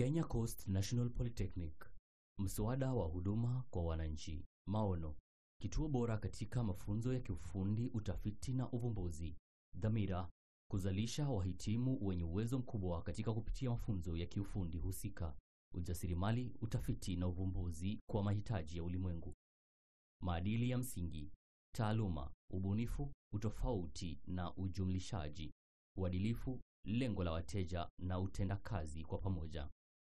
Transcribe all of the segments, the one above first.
Kenya Coast National Polytechnic, mswada wa huduma kwa wananchi. Maono: kituo bora katika mafunzo ya kiufundi, utafiti na uvumbuzi. Dhamira: kuzalisha wahitimu wenye uwezo mkubwa katika kupitia mafunzo ya kiufundi husika, ujasiriamali, utafiti na uvumbuzi kwa mahitaji ya ulimwengu. Maadili ya msingi: taaluma, ubunifu, utofauti na ujumlishaji, uadilifu, lengo la wateja na utendakazi kwa pamoja.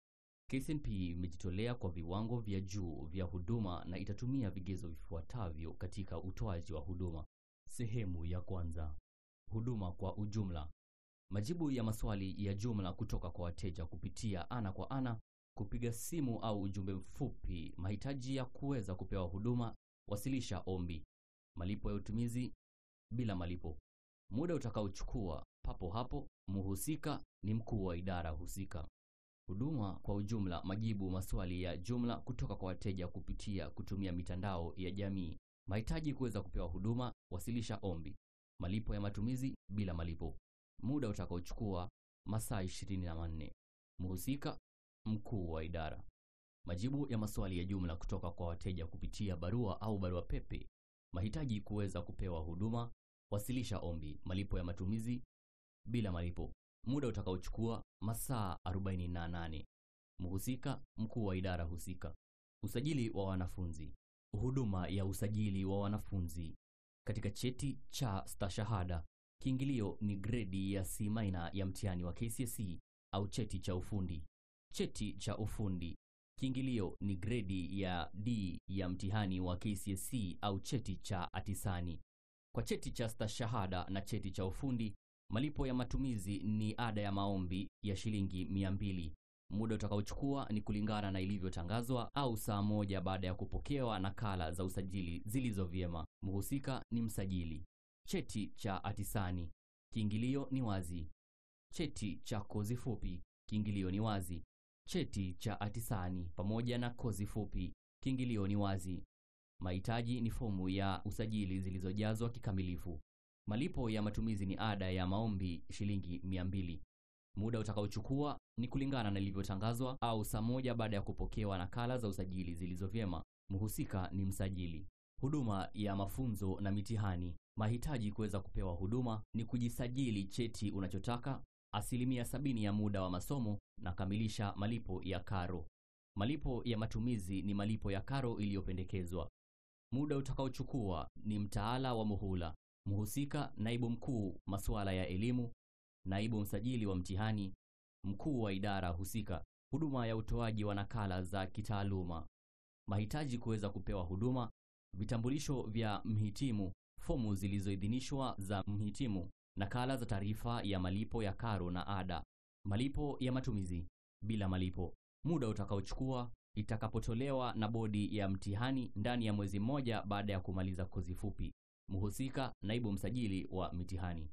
KCNP imejitolea kwa viwango vya juu vya huduma na itatumia vigezo vifuatavyo katika utoaji wa huduma. Sehemu ya kwanza: huduma kwa ujumla. Majibu ya maswali ya jumla kutoka kwa wateja kupitia ana kwa ana, kupiga simu au ujumbe mfupi. Mahitaji ya kuweza kupewa huduma: wasilisha ombi. Malipo ya utumizi bila malipo. Muda utakaochukua papo hapo. Mhusika ni mkuu wa idara husika. Huduma kwa ujumla: majibu maswali ya jumla kutoka kwa wateja kutumia mitandao ya jamii. Mahitaji kuweza kupewa huduma: wasilisha ombi. Malipo ya matumizi bila malipo. Muda utakaochukua masaa 24. Mhusika mkuu wa idara. Majibu ya maswali ya jumla kutoka kwa wateja kupitia barua au barua pepe. Mahitaji kuweza kupewa huduma: wasilisha ombi. Malipo ya matumizi bila malipo. Muda utakaochukua masaa 48. Mhusika mkuu wa idara husika. Usajili wa wanafunzi. Huduma ya usajili wa wanafunzi katika cheti cha stashahada. Kiingilio ni gredi ya C- ya mtihani wa KCSE au cheti cha ufundi. Cheti cha ufundi. Kiingilio ni gredi ya D ya mtihani wa KCSE au cheti cha atisani. Kwa cheti cha stashahada na cheti cha ufundi, malipo ya matumizi ni ada ya maombi ya shilingi 200. Muda utakaochukua ni kulingana na ilivyotangazwa au saa moja baada ya kupokewa nakala za usajili zilizo vyema. Mhusika ni msajili. Cheti cha atisani. Kiingilio ni wazi. Cheti cha kozi fupi. Kiingilio ni wazi. Cheti cha atisani pamoja na kozi fupi. Kiingilio ni wazi. Mahitaji ni fomu ya usajili zilizojazwa kikamilifu. Malipo ya matumizi ni ada ya maombi shilingi 200. Muda utakaochukua ni kulingana na ilivyotangazwa au saa moja baada ya kupokewa nakala za usajili zilizo vyema. Mhusika ni msajili. Huduma ya mafunzo na mitihani. Mahitaji kuweza kupewa huduma ni kujisajili cheti unachotaka, 70% ya muda wa masomo na kamilisha malipo ya karo. Malipo ya matumizi ni malipo ya karo iliyopendekezwa. Muda utakaochukua ni mtaala wa muhula. Mhusika naibu mkuu masuala ya elimu, naibu msajili wa mtihani, mkuu wa idara husika. Huduma ya utoaji wa nakala za kitaaluma. Mahitaji kuweza kupewa huduma: vitambulisho vya mhitimu, fomu zilizoidhinishwa za mhitimu, nakala za taarifa ya malipo ya karo na ada. Malipo ya matumizi bila malipo. Muda utakaochukua itakapotolewa na bodi ya mtihani ndani ya mwezi mmoja baada ya kumaliza kozi fupi. Mhusika naibu msajili wa mitihani.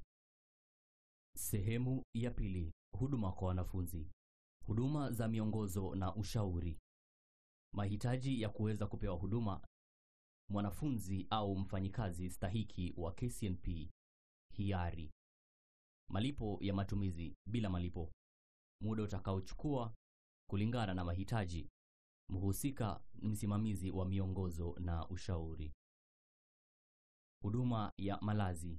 Sehemu ya pili: huduma kwa wanafunzi. Huduma za miongozo na ushauri. Mahitaji ya kuweza kupewa huduma: mwanafunzi au mfanyikazi stahiki wa KCNP, hiari. Malipo ya matumizi bila malipo. Muda utakaochukua kulingana na mahitaji. Mhusika ni msimamizi wa miongozo na ushauri. Huduma ya malazi.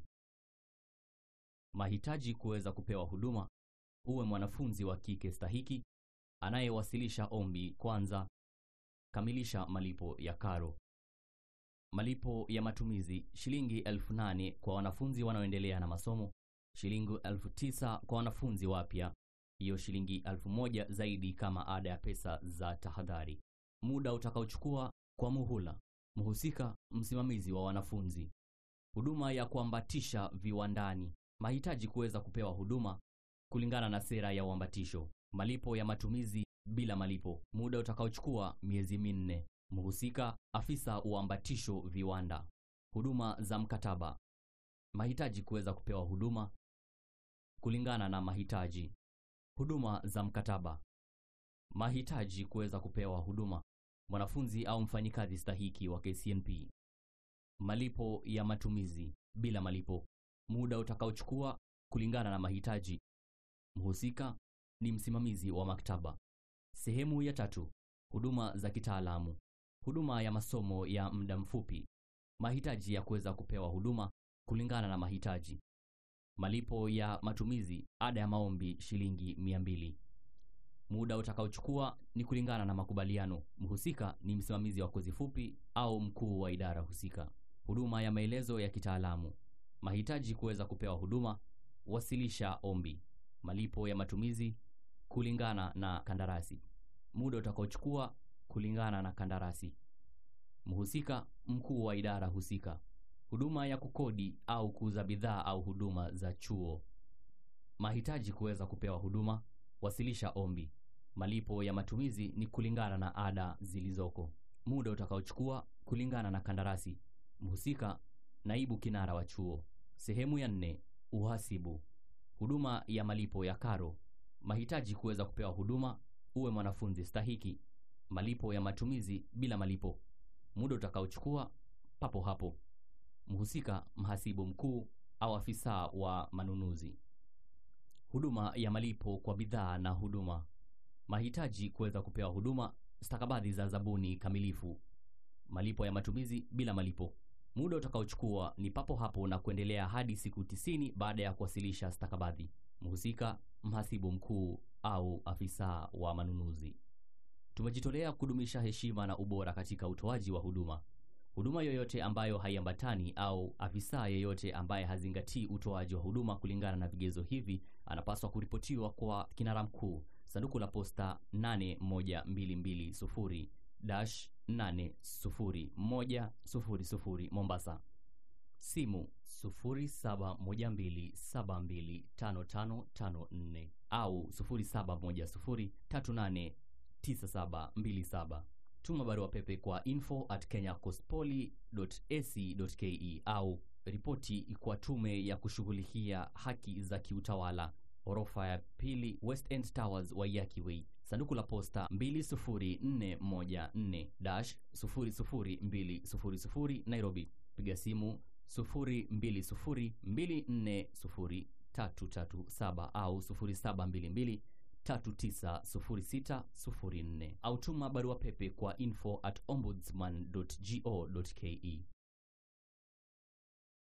Mahitaji kuweza kupewa huduma: uwe mwanafunzi wa kike stahiki, anayewasilisha ombi kwanza, kamilisha malipo ya karo. Malipo ya matumizi shilingi 8,000 kwa wanafunzi wanaoendelea na masomo, shilingi 9,000 kwa wanafunzi wapya, hiyo shilingi 1,000 zaidi kama ada ya pesa za tahadhari. Muda utakaochukua kwa muhula. Mhusika msimamizi wa wanafunzi. Huduma ya kuambatisha viwandani. Mahitaji kuweza kupewa huduma kulingana na sera ya uambatisho. Malipo ya matumizi bila malipo. Muda utakaochukua miezi 4. Mhusika afisa uambatisho viwanda. Huduma za mkataba. Mahitaji kuweza kupewa huduma kulingana na mahitaji. Huduma za mkataba. Mahitaji kuweza kupewa huduma: mwanafunzi au mfanyikazi stahiki wa KCNP. Malipo ya matumizi bila malipo. Muda utakaochukua kulingana na mahitaji. Mhusika ni msimamizi wa maktaba. Sehemu ya 3. Huduma za kitaalamu. Huduma ya masomo ya muda mfupi. Mahitaji ya kuweza kupewa huduma kulingana na mahitaji. Malipo ya matumizi, ada ya maombi shilingi 200. Muda utakaochukua ni kulingana na makubaliano. Mhusika ni msimamizi wa kozi fupi au mkuu wa idara husika. Huduma ya maelezo ya kitaalamu. Mahitaji kuweza kupewa huduma, wasilisha ombi. Malipo ya matumizi kulingana na kandarasi. Muda utakaochukua kulingana na kandarasi. Mhusika mkuu wa idara husika. Huduma ya kukodi au kuuza bidhaa au huduma za chuo. Mahitaji kuweza kupewa huduma, wasilisha ombi. Malipo ya matumizi ni kulingana na ada zilizoko. Muda utakaochukua kulingana na kandarasi. Mhusika naibu kinara wa chuo. Sehemu ya 4. Uhasibu. Huduma ya malipo ya karo. Mahitaji kuweza kupewa huduma, uwe mwanafunzi stahiki. Malipo ya matumizi bila malipo. Muda utakaochukua papo hapo. Mhusika mhasibu mkuu au afisa wa manunuzi. Huduma ya malipo kwa bidhaa na huduma. Mahitaji kuweza kupewa huduma, stakabadhi za zabuni kamilifu. Malipo ya matumizi bila malipo. Muda utakaochukua ni papo hapo na kuendelea hadi siku 90 baada ya kuwasilisha stakabadhi. Mhusika mhasibu mkuu au afisa wa manunuzi. Tumejitolea kudumisha heshima na ubora katika utoaji wa huduma. Huduma yoyote ambayo haiambatani au afisa yeyote ambaye hazingatii utoaji wa huduma kulingana na vigezo hivi anapaswa kuripotiwa kwa kinara mkuu, sanduku la posta 81220-80100 Mombasa. Simu 0712725554 au 0710389727. Tuma barua pepe kwa info@kenyacoastpoly.ac.ke au ripoti kwa tume ya kushughulikia haki za kiutawala, orofa ya 2, West End Towers, Waiyaki Way, sanduku la posta 20414-00200 Nairobi. Piga simu 0202403337 au 0722390604 au tuma barua pepe kwa info@ombudsman.go.ke.